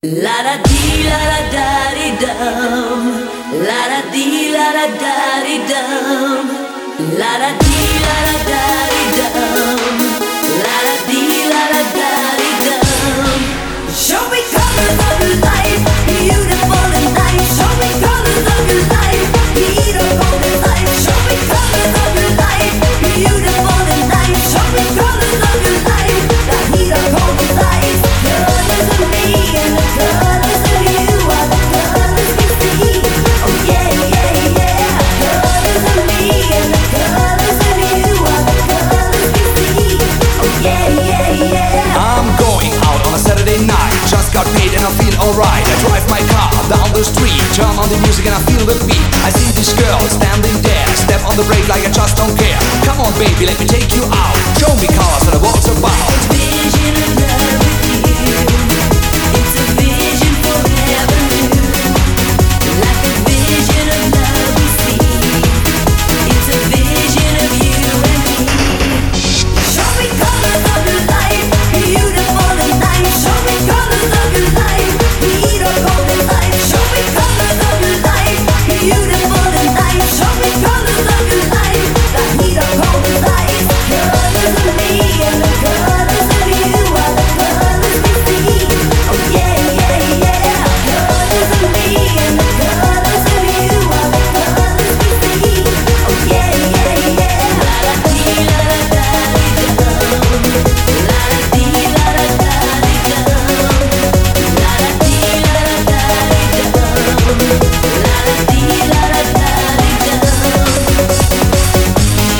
La da dee la da da dee dum. La da dee la da da dee dum. La da dee la da da dee dum. La da dee la da da dee dum. Show me colors of your life, beautiful and nice. Show me colors of your life, beautiful and nice. Show me colors of your life, beautiful and nice. Show me colors of your life, the heat of all the lights. Colors of me and the colors of you are the colors we see. Oh yeah, yeah, yeah. Colors of me and the colors of you are the colors we see. Oh yeah, yeah, yeah. I'm going out on a Saturday night. Just got paid and I feel alright. I drive my car down the street, turn on the music and I feel the beat. I see this girl standing there, step on the brake like I just don't care. Come on baby, let me take you out. Show me cars that I walk's about. Vision of love with you. It's a vision forever new. Like a vision of love we see. It's a vision of you and me. Show me colors of your life, beautiful and nice. Show me colors of your life, beautiful and nice. Show me colors of your life, beautiful and nice. Show me colors of your life, the heat of all the lights. Colors of me and the colors of you are the colors we see. Oh yeah, yeah, yeah. Colors of me and the colors of you are the colors we see. Oh yeah, yeah, yeah. La da dee la da da dee dum. La da dee la da da dee dum. La da dee la da da dee dum. La da dee la da da dee dum.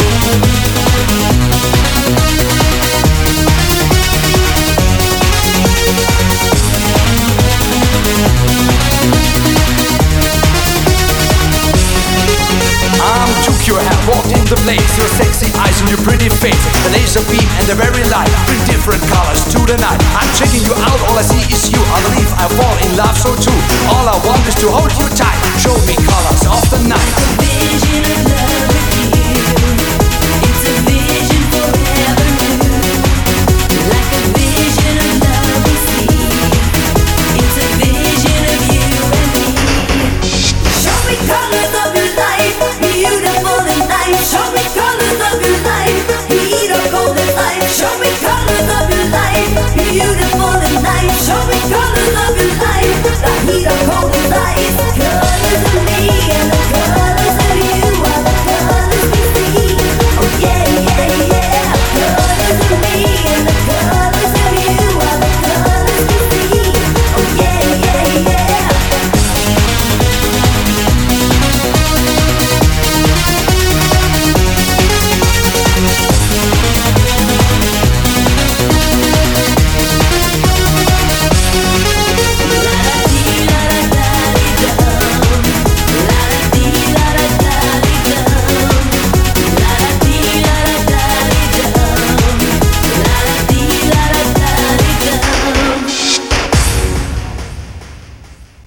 Took your hand, walked in the place. Your sexy eyes and your pretty face, the laser beam and the very light bring different colors to the night. I'm checking you out, all I see is you. I believe I fall in love so true. All I want is to hold you